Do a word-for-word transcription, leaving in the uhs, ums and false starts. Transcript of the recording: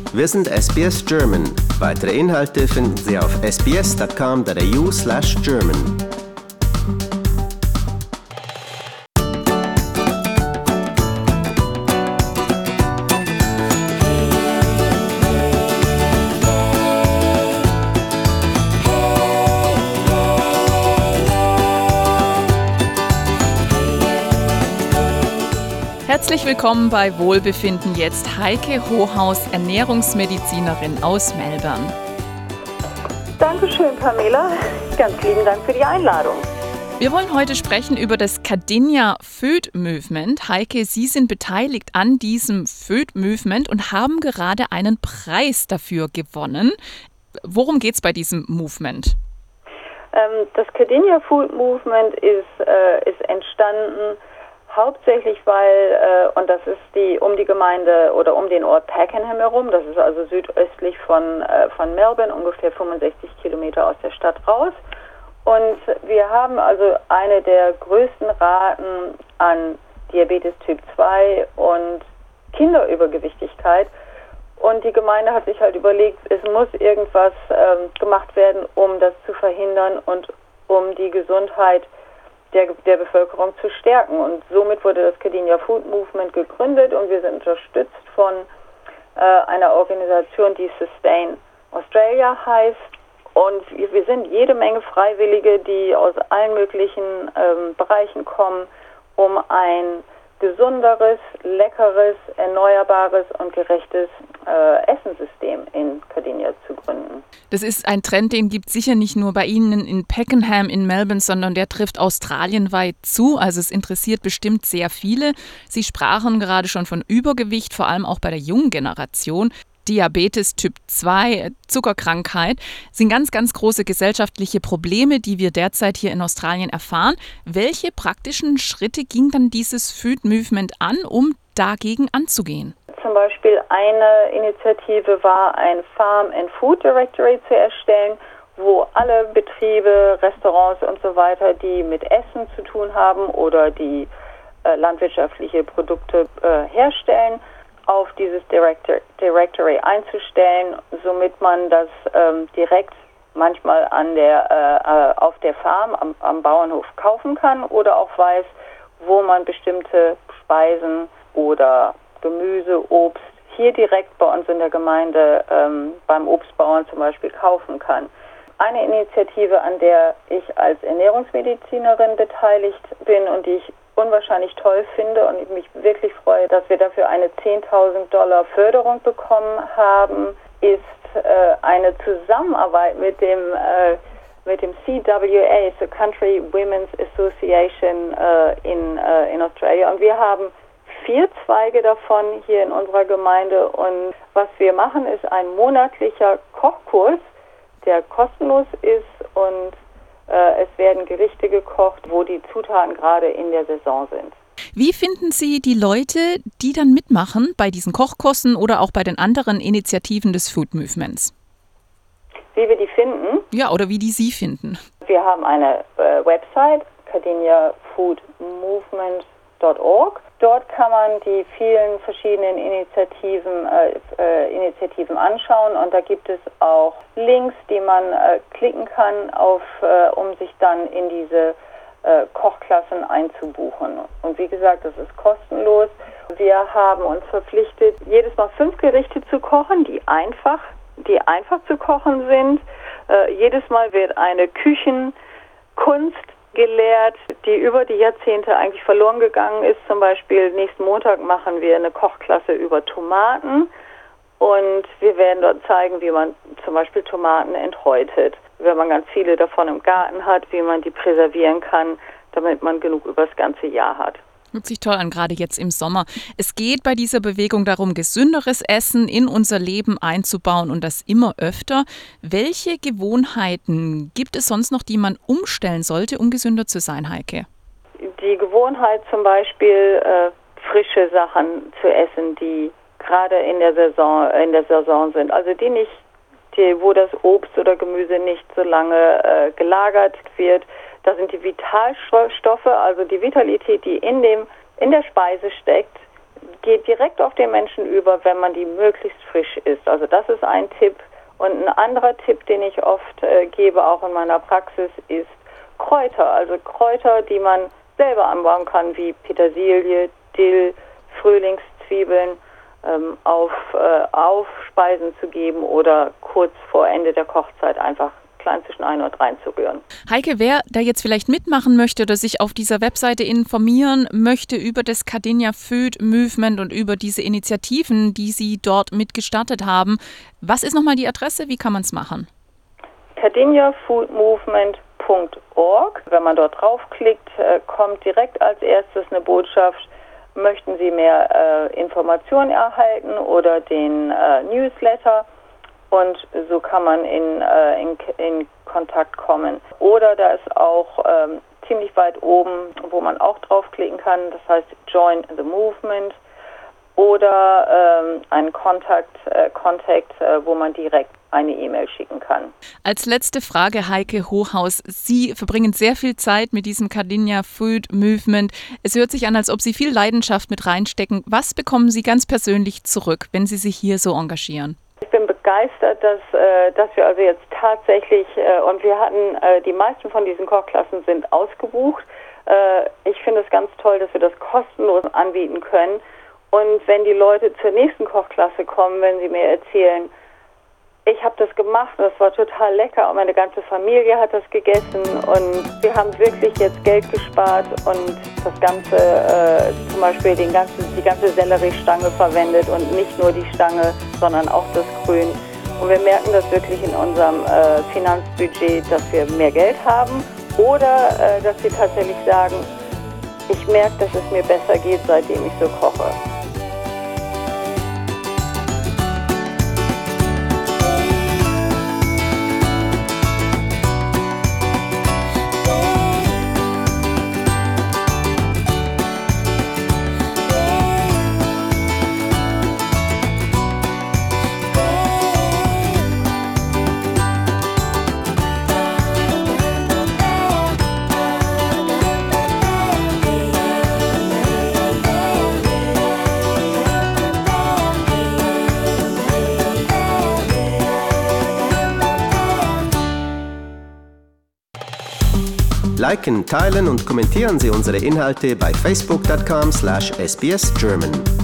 Wir sind S B S German. Weitere Inhalte finden Sie auf s b s dot com dot a u slash German. Herzlich willkommen bei Wohlbefinden jetzt. Heike Hohaus, Ernährungsmedizinerin aus Melbourne. Dankeschön, Pamela. Ganz lieben Dank für die Einladung. Wir wollen heute sprechen über das Cardinia Food Movement. Heike, Sie sind beteiligt an diesem Food Movement und haben gerade einen Preis dafür gewonnen. Worum geht es bei diesem Movement? Ähm, das Cardinia Food Movement ist, äh, ist entstanden hauptsächlich, weil, äh, und das ist die um die Gemeinde oder um den Ort Pakenham herum, das ist also südöstlich von, äh, von Melbourne, ungefähr fünfundsechzig Kilometer aus der Stadt raus. Und wir haben also eine der größten Raten an Diabetes Typ zwei und Kinderübergewichtigkeit. Und die Gemeinde hat sich halt überlegt, es muss irgendwas ähm, gemacht werden, um das zu verhindern und um die Gesundheit Der, der Bevölkerung zu stärken. Und somit wurde das Cardinia Food Movement gegründet und wir sind unterstützt von äh, einer Organisation, die Sustain Australia heißt. Und wir, wir sind jede Menge Freiwillige, die aus allen möglichen ähm, Bereichen kommen, um ein gesunderes, leckeres, erneuerbares und gerechtes äh, Essenssystem in Cardinia zu gründen. Das ist ein Trend, den gibt es sicher nicht nur bei Ihnen in Pakenham in Melbourne, sondern der trifft australienweit zu. Also es interessiert bestimmt sehr viele. Sie sprachen gerade schon von Übergewicht, vor allem auch bei der jungen Generation. Diabetes Typ zwei, Zuckerkrankheit, sind ganz, ganz große gesellschaftliche Probleme, die wir derzeit hier in Australien erfahren. Welche praktischen Schritte ging dann dieses Food Movement an, um dagegen anzugehen? Zum Beispiel eine Initiative war, ein Farm and Food Directory zu erstellen, wo alle Betriebe, Restaurants und so weiter, die mit Essen zu tun haben oder die äh, landwirtschaftliche Produkte äh, herstellen, auf dieses Director, Directory einzustellen, somit man das ähm, direkt manchmal an der, äh, auf der Farm, am, am Bauernhof kaufen kann oder auch weiß, wo man bestimmte Speisen oder Gemüse, Obst hier direkt bei uns in der Gemeinde ähm, beim Obstbauern zum Beispiel kaufen kann. Eine Initiative, an der ich als Ernährungsmedizinerin beteiligt bin und die ich unwahrscheinlich toll finde und ich mich wirklich freue, dass wir dafür eine zehntausend Dollar Förderung bekommen haben, ist äh, eine Zusammenarbeit mit dem äh, mit dem C W A, the Country Women's Association äh, in, äh, in Australia. Und wir haben vier Zweige davon hier in unserer Gemeinde. Und was wir machen, ist ein monatlicher Kochkurs, der kostenlos ist und äh, es werden Gerichte gekocht, wo die Zutaten gerade in der Saison sind. Wie finden Sie die Leute, die dann mitmachen bei diesen Kochkursen oder auch bei den anderen Initiativen des Food Movements? Wie wir die finden? Ja, oder wie die Sie finden. Wir haben eine äh, Website, cardinia food movement dot org. Dort kann man die vielen verschiedenen Initiativen, äh, äh, Initiativen anschauen und da gibt es auch Links, die man äh, klicken kann, auf, äh, um sich dann in diese äh, Kochklassen einzubuchen. Und wie gesagt, das ist kostenlos. Wir haben uns verpflichtet, jedes Mal fünf Gerichte zu kochen, die einfach, die einfach zu kochen sind. Äh, jedes Mal wird eine Küchenkunst gelehrt, die über die Jahrzehnte eigentlich verloren gegangen ist. Zum Beispiel nächsten Montag machen wir eine Kochklasse über Tomaten und wir werden dort zeigen, wie man zum Beispiel Tomaten enthäutet. Wenn man ganz viele davon im Garten hat, wie man die präservieren kann, damit man genug über das ganze Jahr hat. Hört sich toll an, gerade jetzt im Sommer. Es geht bei dieser Bewegung darum, gesünderes Essen in unser Leben einzubauen und das immer öfter. Welche Gewohnheiten gibt es sonst noch, die man umstellen sollte, um gesünder zu sein, Heike? Die Gewohnheit zum Beispiel, äh, frische Sachen zu essen, die gerade in der Saison, in der Saison sind. Also die nicht, die, wo das Obst oder Gemüse nicht so lange äh, gelagert wird. Da sind die Vitalstoffe, also die Vitalität, die in dem in der Speise steckt, geht direkt auf den Menschen über, wenn man die möglichst frisch isst. Also das ist ein Tipp. Und ein anderer Tipp, den ich oft äh, gebe, auch in meiner Praxis, ist Kräuter. Also Kräuter, die man selber anbauen kann, wie Petersilie, Dill, Frühlingszwiebeln, ähm, auf, äh, auf Speisen zu geben oder kurz vor Ende der Kochzeit einfach klein zwischen ein und reinzurühren. Heike, wer da jetzt vielleicht mitmachen möchte oder sich auf dieser Webseite informieren möchte über das Cardinia Food Movement und über diese Initiativen, die Sie dort mitgestartet haben, was ist nochmal die Adresse? Wie kann man es machen? cardinia food movement punkt org. Wenn man dort draufklickt, kommt direkt als erstes eine Botschaft, möchten Sie mehr äh, Informationen erhalten oder den äh, Newsletter. Und so kann man in, äh, in, in Kontakt kommen. Oder da ist auch ähm, ziemlich weit oben, wo man auch draufklicken kann, das heißt Join the Movement. Oder ähm, ein Kontakt, äh, Contact, äh, wo man direkt eine E-Mail schicken kann. Als letzte Frage, Heike Hochhaus. Sie verbringen sehr viel Zeit mit diesem Cardinia Food Movement. Es hört sich an, als ob Sie viel Leidenschaft mit reinstecken. Was bekommen Sie ganz persönlich zurück, wenn Sie sich hier so engagieren? Ich bin begeistert, dass, äh, dass wir also jetzt tatsächlich, äh, und wir hatten, äh, die meisten von diesen Kochklassen sind ausgebucht. Äh, ich finde es ganz toll, dass wir das kostenlos anbieten können. Und wenn die Leute zur nächsten Kochklasse kommen, wenn sie mir erzählen, ich habe das gemacht und es war total lecker und meine ganze Familie hat das gegessen und wir haben wirklich jetzt Geld gespart und das Ganze, äh, zum Beispiel den ganzen, die ganze Selleriestange verwendet und nicht nur die Stange, sondern auch das Grün. Und wir merken das wirklich in unserem äh, Finanzbudget, dass wir mehr Geld haben oder äh, dass sie tatsächlich sagen, ich merke, dass es mir besser geht, seitdem ich so koche. Liken, teilen und kommentieren Sie unsere Inhalte bei facebook punkt com slash s b s german.